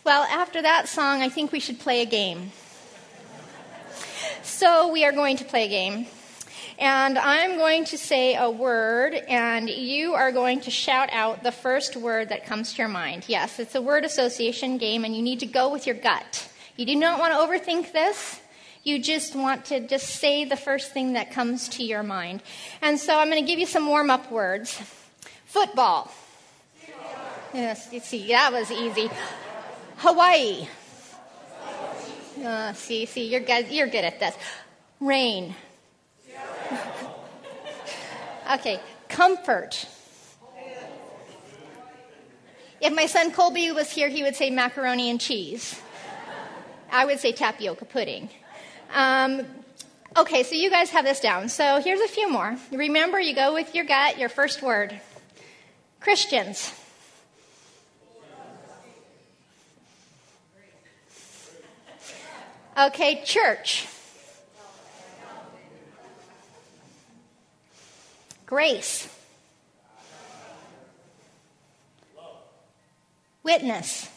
Well, after that song, I think we should play a game. So we are going to play a game. And I'm going to say a word, and you are going to shout out the first word that comes to your mind. Yes, it's a word association game, and you need to go with your gut. You do not want to overthink this. You just want to just say the first thing that comes to your mind. And so I'm going to give you some warm-up words. Football. Yes, you see, that was easy. Hawaii. See, you're good at this. Rain. Okay, comfort. If my son Colby was here, he would say macaroni and cheese. I would say tapioca pudding. Okay, so you guys have this down. So here's a few more. Remember, you go with your gut, your first word. Christians. Okay, church. Grace. Witness.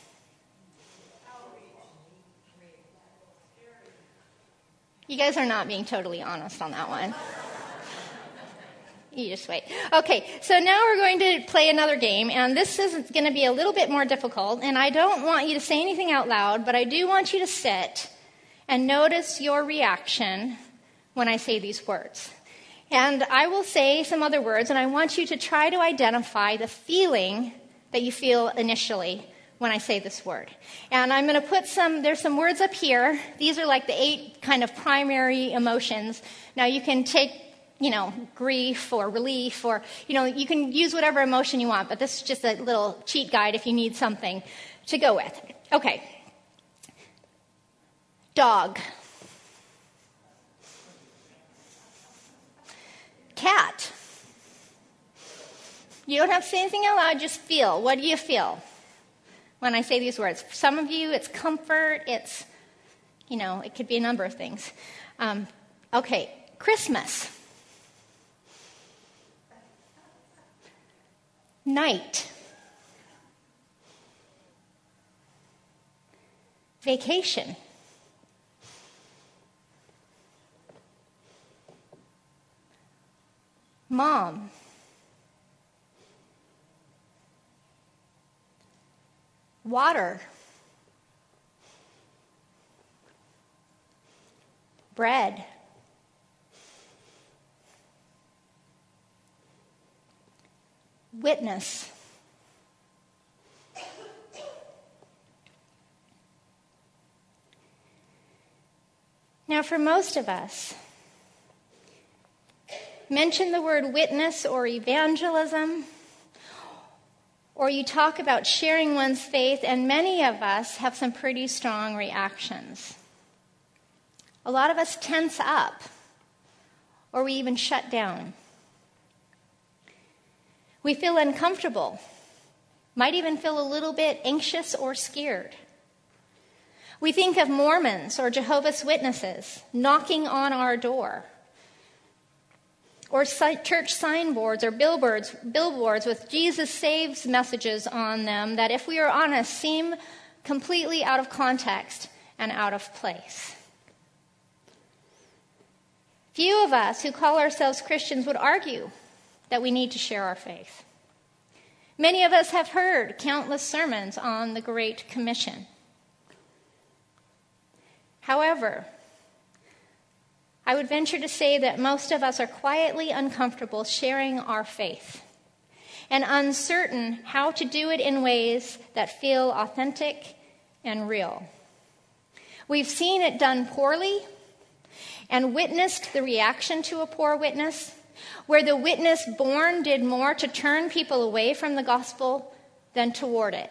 You guys are not being totally honest on that one. You just wait. Okay, so now we're going to play another game, and this is going to be a little bit more difficult, and I don't want you to say anything out loud, but I do want you to sit and notice your reaction when I say these words. And I will say some other words, and I want you to try to identify the feeling that you feel initially when I say this word. And I'm going to put there's some words up here. These are like the 8 kind of primary emotions. Now you can take, grief or relief or, you can use whatever emotion you want, but this is just a little cheat guide if you need something to go with. Okay. Dog. Cat. You don't have to say anything out loud, just feel. What do you feel when I say these words? For some of you, it's comfort, it's, it could be a number of things. Okay, Christmas. Night. Vacation. Mom. Water. Bread. Witness. Now, for most of us, mention the word witness or evangelism, or you talk about sharing one's faith, and many of us have some pretty strong reactions. A lot of us tense up, or we even shut down. We feel uncomfortable, might even feel a little bit anxious or scared. We think of Mormons or Jehovah's Witnesses knocking on our door, or church signboards or billboards with Jesus Saves messages on them that, if we are honest, seem completely out of context and out of place. Few of us who call ourselves Christians would argue that we need to share our faith. Many of us have heard countless sermons on the Great Commission. However, I would venture to say that most of us are quietly uncomfortable sharing our faith and uncertain how to do it in ways that feel authentic and real. We've seen it done poorly and witnessed the reaction to a poor witness, where the witness born did more to turn people away from the gospel than toward it.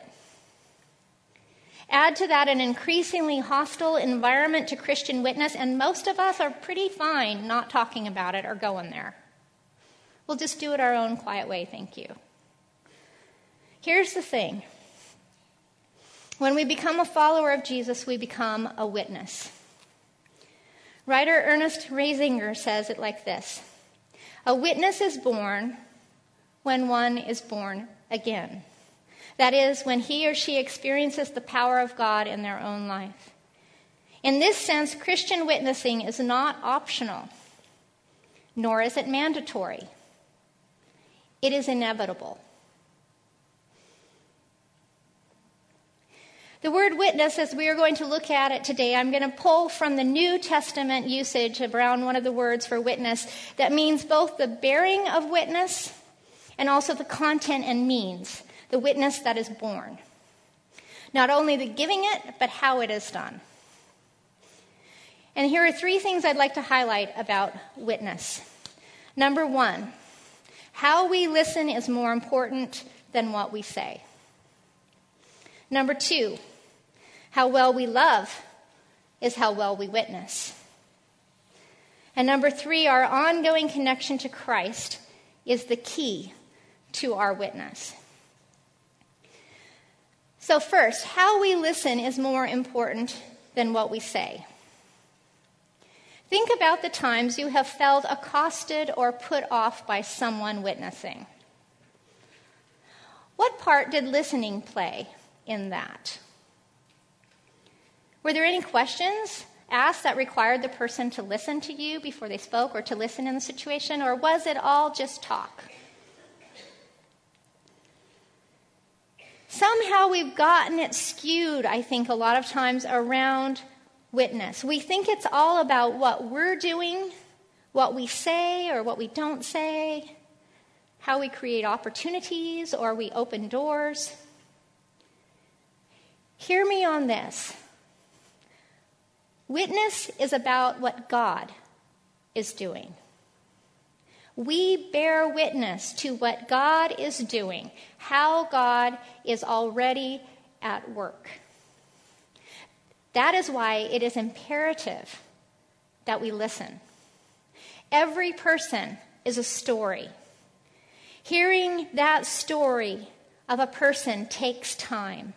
Add to that an increasingly hostile environment to Christian witness, and most of us are pretty fine not talking about it or going there. We'll just do it our own quiet way, thank you. Here's the thing. When we become a follower of Jesus, we become a witness. Writer Ernest Resinger says it like this: a witness is born when one is born again. That is, when he or she experiences the power of God in their own life. In this sense, Christian witnessing is not optional, nor is it mandatory. It is inevitable. The word witness, as we are going to look at it today, I'm going to pull from the New Testament usage around one of the words for witness that means both the bearing of witness and also the content and means, the witness that is borne. Not only the giving it, but how it is done. And here are 3 things I'd like to highlight about witness. Number 1, how we listen is more important than what we say. Number 2, how well we love is how well we witness. And number 3, our ongoing connection to Christ is the key to our witness. So first, how we listen is more important than what we say. Think about the times you have felt accosted or put off by someone witnessing. What part did listening play in that? Were there any questions asked that required the person to listen to you before they spoke or to listen in the situation, or was it all just talk? Somehow we've gotten it skewed, I think, a lot of times around witness. We think it's all about what we're doing, what we say or what we don't say, how we create opportunities or we open doors. Hear me on this. Witness is about what God is doing. We bear witness to what God is doing, how God is already at work. That is why it is imperative that we listen. Every person is a story. Hearing that story of a person takes time.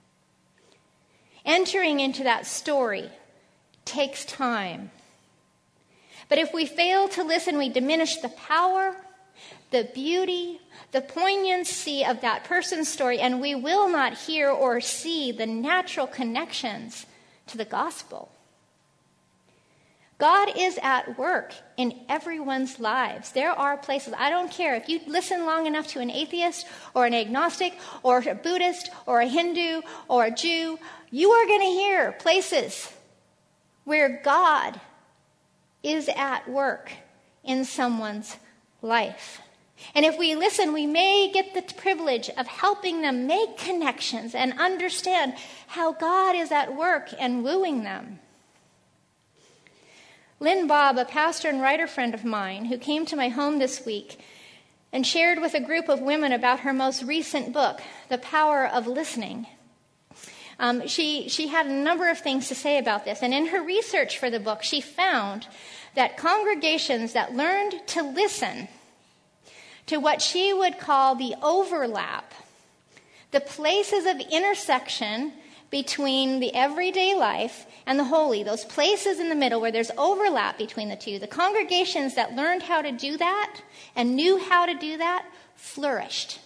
Entering into that story takes time. But if we fail to listen, we diminish the power, the beauty, the poignancy of that person's story, and we will not hear or see the natural connections to the gospel. God is at work in everyone's lives. There are places, I don't care, if you listen long enough to an atheist or an agnostic or a Buddhist or a Hindu or a Jew, you are going to hear places where God is at work in someone's life. And if we listen, we may get the privilege of helping them make connections and understand how God is at work and wooing them. Lynn Bobb, a pastor and writer friend of mine, who came to my home this week and shared with a group of women about her most recent book, The Power of Listening. She had a number of things to say about this. And in her research for the book, she found that congregations that learned to listen to what she would call the overlap, the places of intersection between the everyday life and the holy, those places in the middle where there's overlap between the two, the congregations that learned how to do that and knew how to do that flourished.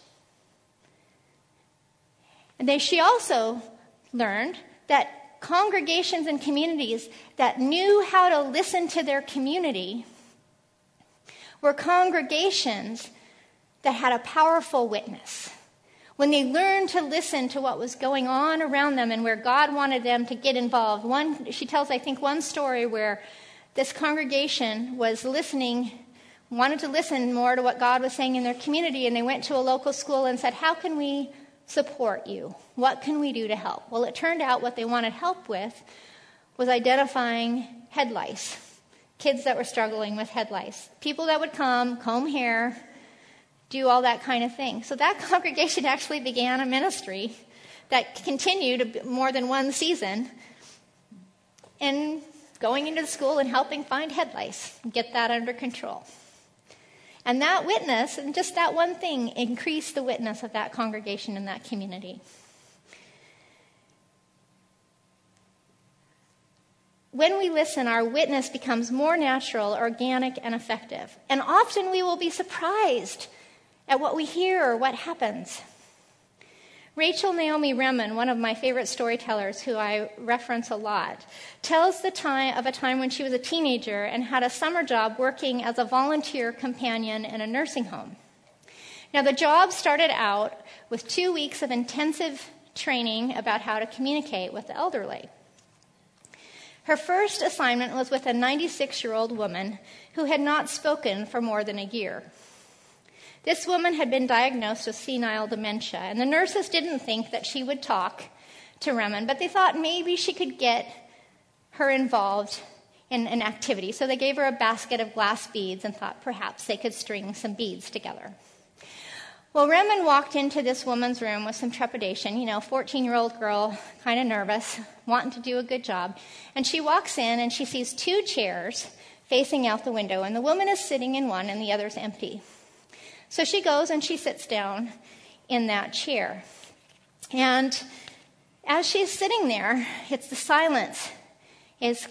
And she also learned that congregations and communities that knew how to listen to their community were congregations that had a powerful witness. When they learned to listen to what was going on around them and where God wanted them to get involved. She tells, I think, one story where this congregation was listening, wanted to listen more to what God was saying in their community, and they went to a local school and said, how can we support you? What can we do to help? Well, it turned out what they wanted help with was identifying head lice, kids that were struggling with head lice, people that would come, comb hair, do all that kind of thing. So that congregation actually began a ministry that continued more than one season in going into the school and helping find head lice and get that under control. And that witness, and just that one thing, increased the witness of that congregation in that community. When we listen, our witness becomes more natural, organic, and effective. And often we will be surprised at what we hear or what happens. Rachel Naomi Remen, one of my favorite storytellers who I reference a lot, tells of a time when she was a teenager and had a summer job working as a volunteer companion in a nursing home. Now, the job started out with 2 weeks of intensive training about how to communicate with the elderly. Her first assignment was with a 96-year-old woman who had not spoken for more than a year. This woman had been diagnosed with senile dementia, and the nurses didn't think that she would talk to Remen, but they thought maybe she could get her involved in an activity. So they gave her a basket of glass beads and thought perhaps they could string some beads together. Well, Remen walked into this woman's room with some trepidation, 14-year-old girl, kind of nervous, wanting to do a good job. And she walks in and she sees 2 chairs facing out the window, and the woman is sitting in one and the other's empty. So she goes and she sits down in that chair. And as she's sitting there, the silence is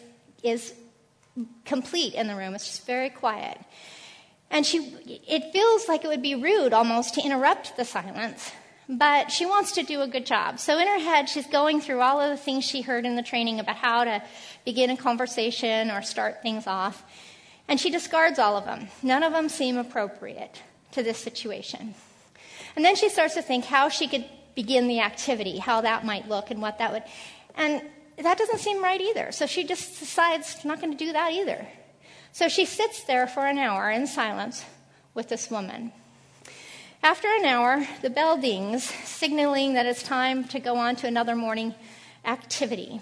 complete in the room. It's just very quiet. And it feels like it would be rude almost to interrupt the silence, but she wants to do a good job. So in her head, she's going through all of the things she heard in the training about how to begin a conversation or start things off. And she discards all of them. None of them seem appropriate to this situation. And then she starts to think how she could begin the activity, how that might look and what that would. And that doesn't seem right either. So she just decides she's not going to do that either. So she sits there for an hour in silence with this woman. After an hour, the bell dings, signaling that it's time to go on to another morning activity.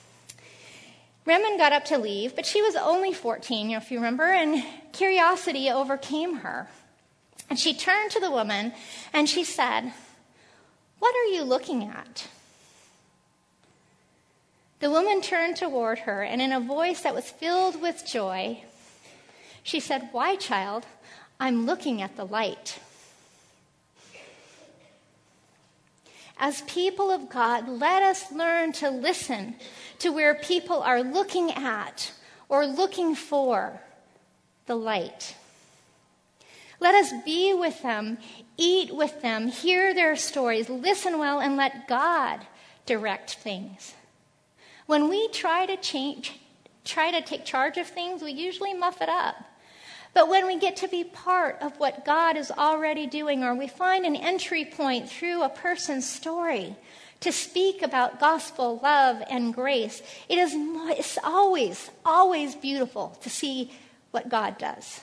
Remen got up to leave, but she was only 14, if you remember, and curiosity overcame her. And she turned to the woman and she said, "What are you looking at?" The woman turned toward her, and in a voice that was filled with joy, she said, "Why, child? I'm looking at the light." As people of God, let us learn to listen to where people are looking at or looking for the light. Let us be with them, eat with them, hear their stories, listen well, and let God direct things. When we try to take charge of things, we usually muff it up. But when we get to be part of what God is already doing, or we find an entry point through a person's story to speak about gospel, love, and grace, it's always, always beautiful to see what God does.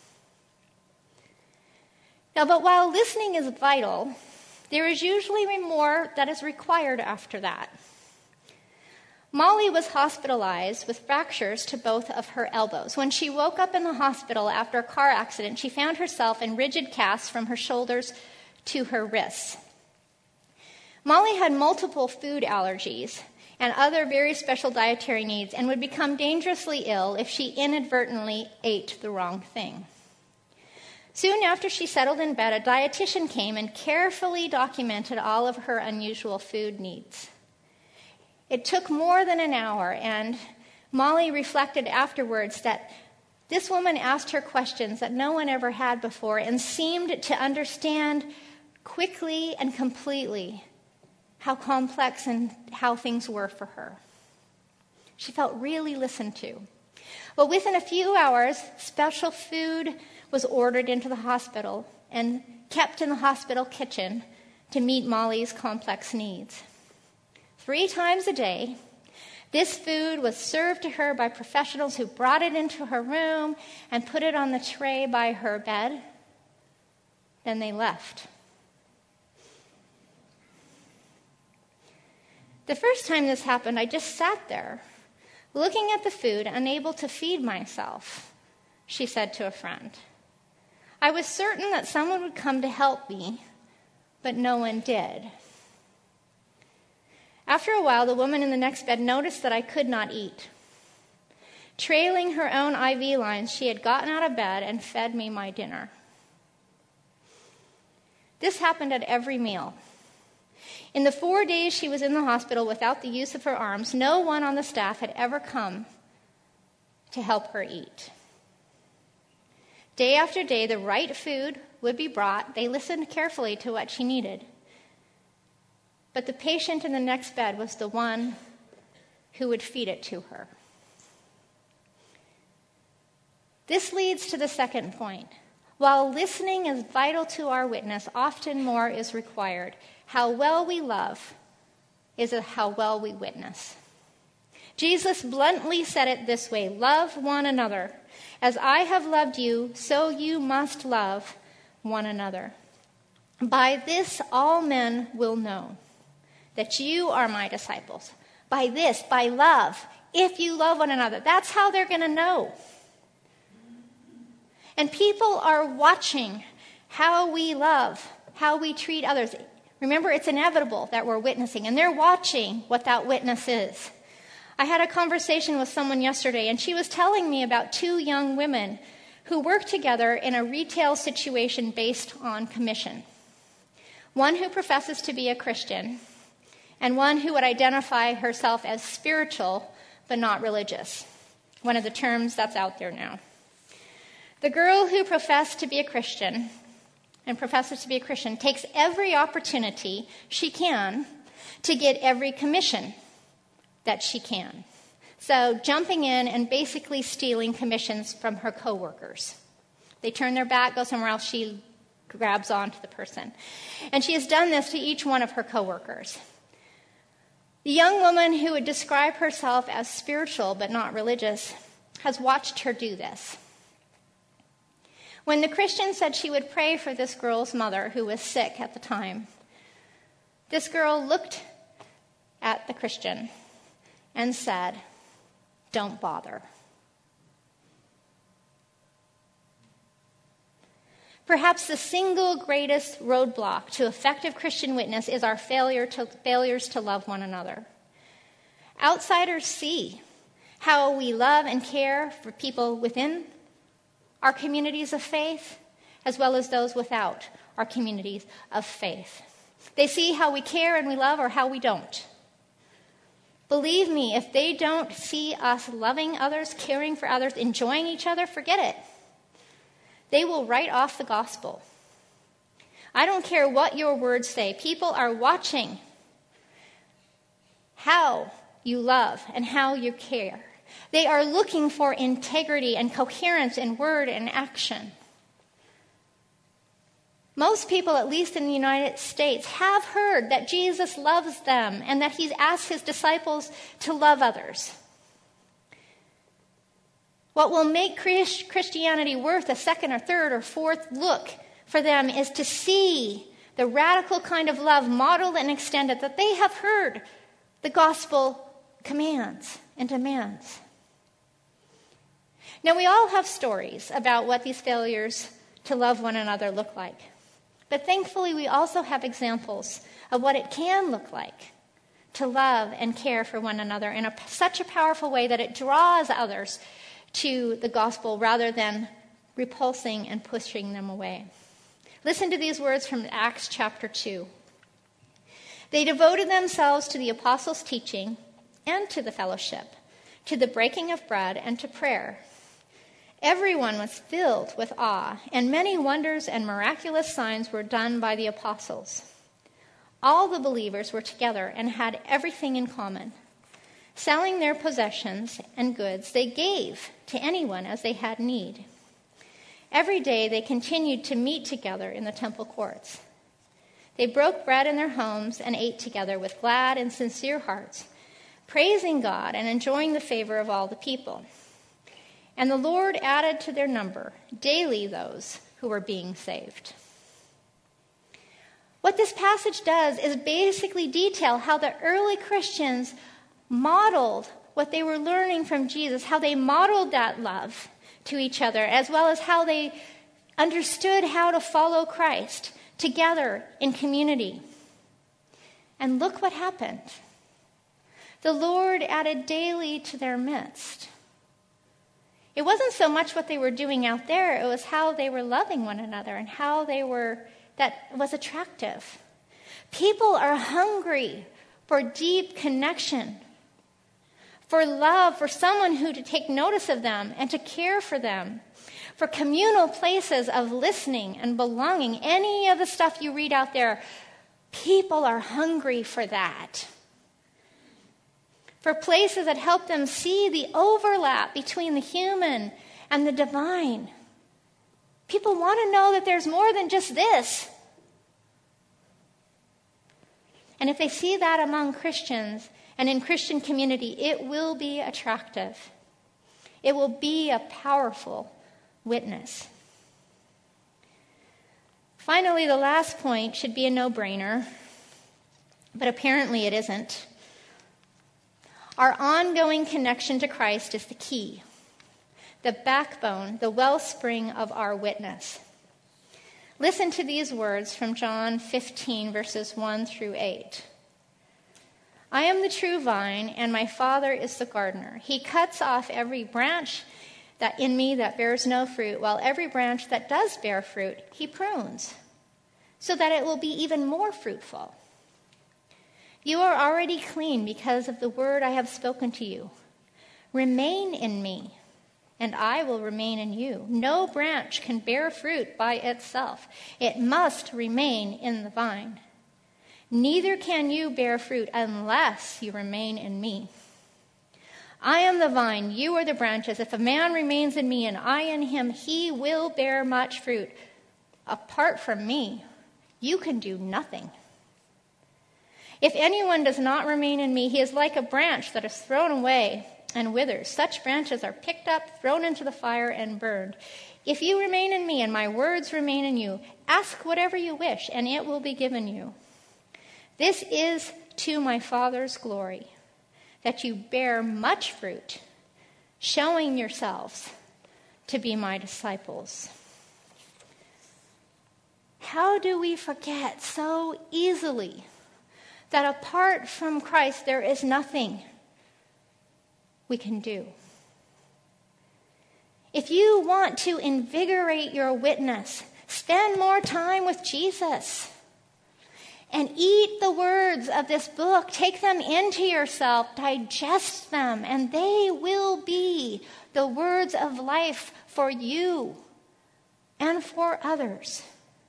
Now, but while listening is vital, there is usually more that is required after that. Molly was hospitalized with fractures to both of her elbows. When she woke up in the hospital after a car accident, she found herself in rigid casts from her shoulders to her wrists. Molly had multiple food allergies and other very special dietary needs and would become dangerously ill if she inadvertently ate the wrong thing. Soon after she settled in bed, a dietitian came and carefully documented all of her unusual food needs. It took more than an hour, and Molly reflected afterwards that this woman asked her questions that no one ever had before and seemed to understand quickly and completely how complex and how things were for her. She felt really listened to. Well, within a few hours, special food was ordered into the hospital and kept in the hospital kitchen to meet Molly's complex needs. 3 times a day, this food was served to her by professionals who brought it into her room and put it on the tray by her bed. Then they left. The first time this happened, I just sat there, looking at the food, unable to feed myself, she said to a friend. I was certain that someone would come to help me, but no one did. After a while, the woman in the next bed noticed that I could not eat. Trailing her own IV lines, she had gotten out of bed and fed me my dinner. This happened at every meal. In the 4 days she was in the hospital without the use of her arms, no one on the staff had ever come to help her eat. Day after day, the right food would be brought. They listened carefully to what she needed. but the patient in the next bed was the one who would feed it to her. This leads to the second point. While listening is vital to our witness, often more is required. How well we love is how well we witness. Jesus bluntly said it this way: love one another. As I have loved you, so you must love one another. By this all men will know that you are my disciples. By this, by love, if you love one another. That's how they're going to know. And people are watching how we love, how we treat others. Remember, it's inevitable that we're witnessing, and they're watching what that witness is. I had a conversation with someone yesterday, and she was telling me about two young women who work together in a retail situation based on commission. One who professes to be a Christian, and one who would identify herself as spiritual but not religious. One of the terms that's out there now. The girl who professes to be a Christian takes every opportunity she can to get every commission that she can. So jumping in and basically stealing commissions from her coworkers. They turn their back, go somewhere else, she grabs onto the person. And she has done this to each one of her coworkers. The young woman who would describe herself as spiritual but not religious has watched her do this. When the Christian said she would pray for this girl's mother, who was sick at the time, this girl looked at the Christian and said, "Don't bother." Perhaps the single greatest roadblock to effective Christian witness is our failures to love one another. Outsiders see how we love and care for people within our communities of faith, as well as those without our communities of faith. They see how we care and we love, or how we don't. Believe me, if they don't see us loving others, caring for others, enjoying each other, forget it. They will write off the gospel. I don't care what your words say. People are watching how you love and how you care. They are looking for integrity and coherence in word and action. Most people, at least in the United States, have heard that Jesus loves them and that he's asked his disciples to love others. What will make Christianity worth a second or third or fourth look for them is to see the radical kind of love modeled and extended that they have heard the gospel commands and demands. Now, we all have stories about what these failures to love one another look like. But thankfully, we also have examples of what it can look like to love and care for one another in such a powerful way that it draws others to the gospel rather than repulsing and pushing them away. Listen to these words from Acts chapter 2. They devoted themselves to the apostles' teaching and to the fellowship, to the breaking of bread and to prayer. Everyone was filled with awe, and many wonders and miraculous signs were done by the apostles. All the believers were together and had everything in common. Selling their possessions and goods, they gave to anyone as they had need. Every day they continued to meet together in the temple courts. They broke bread in their homes and ate together with glad and sincere hearts, praising God and enjoying the favor of all the people. And the Lord added to their number daily those who were being saved. What this passage does is basically detail how the early Christians modeled what they were learning from Jesus, how they modeled that love to each other, as well as how they understood how to follow Christ together in community. And look what happened. The Lord added daily to their midst. It wasn't so much what they were doing out there, it was how they were loving one another and how that was attractive. People are hungry for deep connection, for love, for someone who to take notice of them and to care for them, for communal places of listening and belonging. Any of the stuff you read out there, People are hungry for that. For places that help them see the overlap between the human and the divine. People want to know that there's more than just this. And if they see that among Christians and in Christian community, it will be attractive. It will be a powerful witness. Finally, the last point should be a no-brainer, but apparently it isn't. Our ongoing connection to Christ is the key, the backbone, the wellspring of our witness. Listen to these words from John 15, verses 1 through 8. I am the true vine, and my Father is the gardener. He cuts off every branch that in me that bears no fruit, while every branch that does bear fruit, he prunes, so that it will be even more fruitful. You are already clean because of the word I have spoken to you. Remain in me, and I will remain in you. No branch can bear fruit by itself. It must remain in the vine. Neither can you bear fruit unless you remain in me. I am the vine, you are the branches. If a man remains in me and I in him, he will bear much fruit. Apart from me, you can do nothing. If anyone does not remain in me, he is like a branch that is thrown away and withers. Such branches are picked up, thrown into the fire, and burned. If you remain in me and my words remain in you, ask whatever you wish, and it will be given you. This is to my Father's glory, that you bear much fruit, showing yourselves to be my disciples. How do we forget so easily that apart from Christ there is nothing we can do? If you want to invigorate your witness, spend more time with Jesus. And eat the words of this book. Take them into yourself. Digest them. And they will be the words of life for you and for others.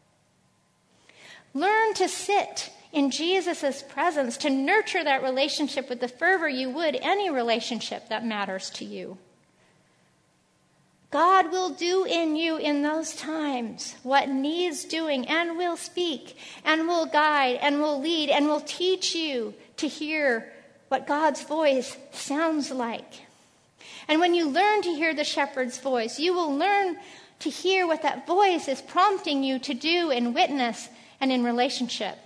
Learn to sit in Jesus' presence, to nurture that relationship with the fervor you would any relationship that matters to you. God will do in you in those times what needs doing, and will speak and will guide and will lead and will teach you to hear what God's voice sounds like. And when you learn to hear the shepherd's voice, you will learn to hear what that voice is prompting you to do in witness and in relationship.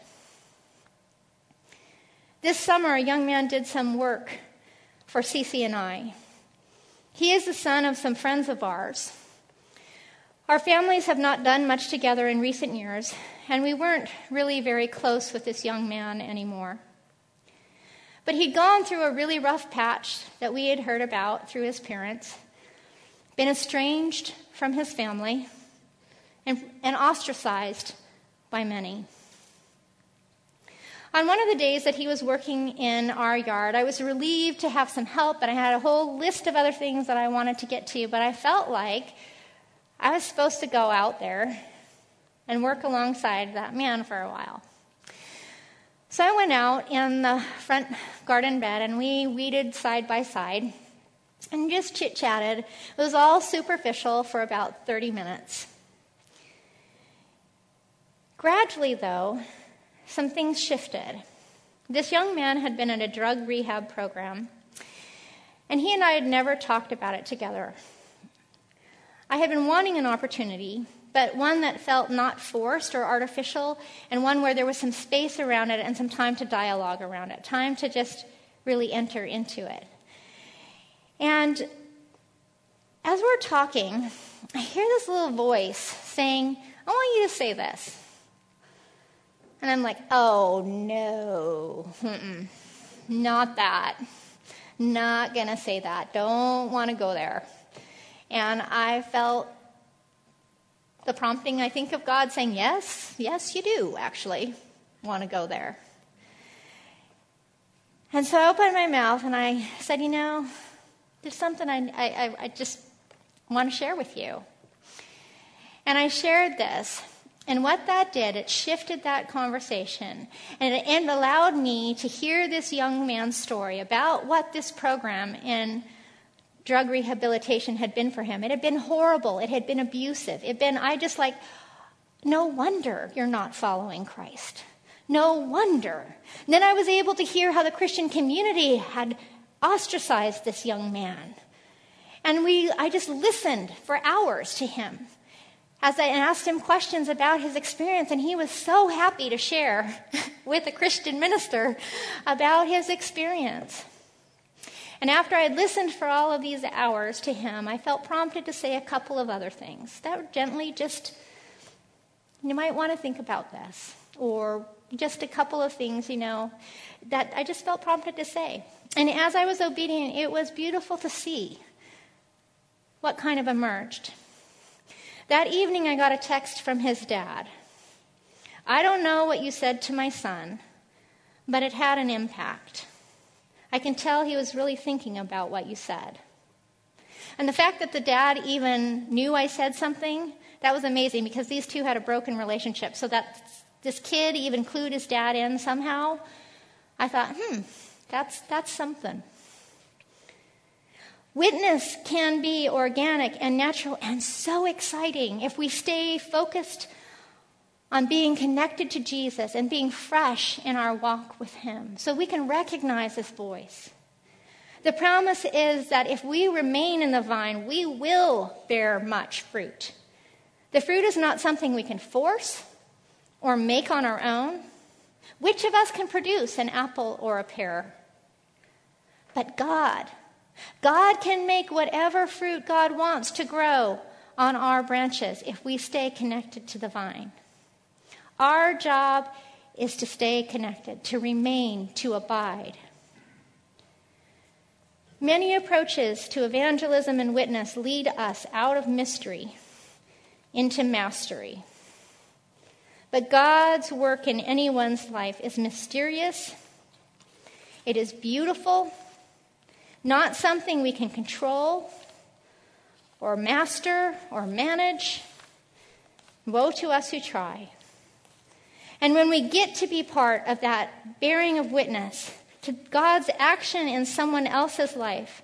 This summer, a young man did some work for Cece and I. He is the son of some friends of ours. Our families have not done much together in recent years, and we weren't really very close with this young man anymore. But he'd gone through a really rough patch that we had heard about through his parents, been estranged from his family, and ostracized by many. On one of the days that he was working in our yard, I was relieved to have some help, and I had a whole list of other things that I wanted to get to, but I felt like I was supposed to go out there and work alongside that man for a while. So I went out in the front garden bed, and we weeded side by side and just chit-chatted. It was all superficial for about 30 minutes. Gradually, though, some things shifted. This young man had been in a drug rehab program, and he and I had never talked about it together. I had been wanting an opportunity, but one that felt not forced or artificial, and one where there was some space around it and some time to dialogue around it, time to just really enter into it. And as we're talking, I hear this little voice saying, I want you to say this. And I'm like, oh, no, not that. Not going to say that. Don't want to go there. And I felt the prompting, I think, of God saying, yes, you do actually want to go there. And so I opened my mouth and I said, there's something I just want to share with you. And I shared this. And what that did, it shifted that conversation. And it allowed me to hear this young man's story about what this program in drug rehabilitation had been for him. It had been horrible. It had been abusive. No wonder you're not following Christ. No wonder. And then I was able to hear how the Christian community had ostracized this young man. And I just listened for hours to him as I asked him questions about his experience, and he was so happy to share with a Christian minister about his experience. And after I had listened for all of these hours to him, I felt prompted to say a couple of other things that were gently you might want to think about this, or just a couple of things, that I just felt prompted to say. And as I was obedient, it was beautiful to see what kind of emerged. That evening, I got a text from his dad. "I don't know what you said to my son, but it had an impact. I can tell he was really thinking about what you said." And the fact that the dad even knew I said something, that was amazing, because these two had a broken relationship. So that this kid even clued his dad in somehow, I thought, that's something. Witness can be organic and natural and so exciting if we stay focused on being connected to Jesus and being fresh in our walk with him, so we can recognize his voice. The promise is that if we remain in the vine, we will bear much fruit. The fruit is not something we can force or make on our own. Which of us can produce an apple or a pear? But God can make whatever fruit God wants to grow on our branches if we stay connected to the vine. Our job is to stay connected, to remain, to abide. Many approaches to evangelism and witness lead us out of mystery into mastery. But God's work in anyone's life is mysterious. It is beautiful, not something we can control or master or manage. Woe to us who try. And when we get to be part of that bearing of witness to God's action in someone else's life,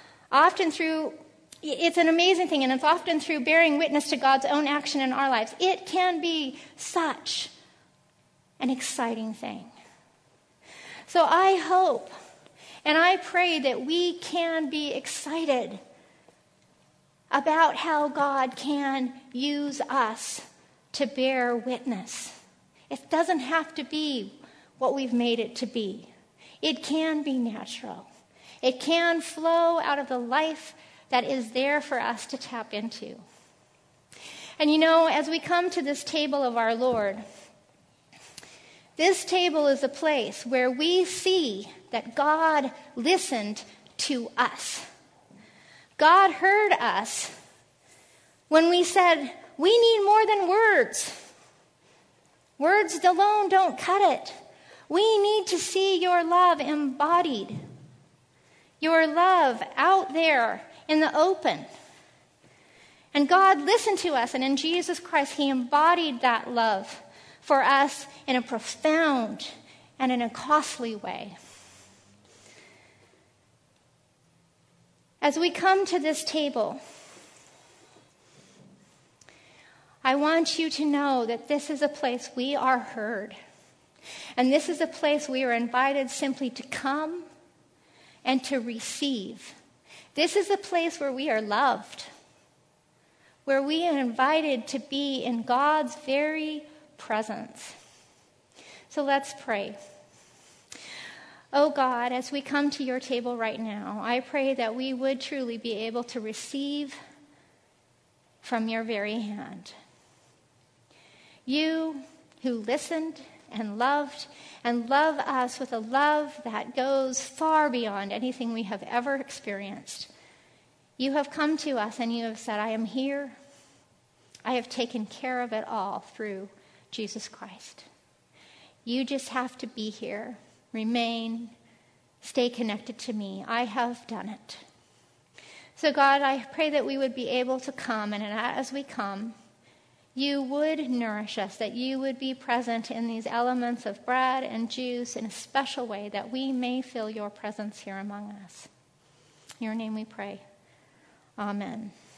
it's an amazing thing, and it's often through bearing witness to God's own action in our lives. It can be such an exciting thing. So I hope and I pray that we can be excited about how God can use us to bear witness. It doesn't have to be what we've made it to be. It can be natural. It can flow out of the life that is there for us to tap into. And as we come to this table of our Lord, this table is a place where we see that God listened to us. God heard us when we said, we need more than words. Words alone don't cut it. We need to see your love embodied. Your love out there in the open. And God listened to us, and in Jesus Christ, he embodied that love for us in a profound and in a costly way. As we come to this table, I want you to know that this is a place we are heard. And this is a place we are invited simply to come and to receive. This is a place where we are loved, where we are invited to be in God's very presence. So let's pray. Oh God, as we come to your table right now, I pray that we would truly be able to receive from your very hand. You who listened and love us with a love that goes far beyond anything we have ever experienced. You have come to us and you have said, I am here. I have taken care of it all through Jesus Christ. You just have to be here, remain, stay connected to me. I have done it. So God, I pray that we would be able to come, and as we come, you would nourish us, that you would be present in these elements of bread and juice in a special way, that we may feel your presence here among us. In your name we pray. Amen.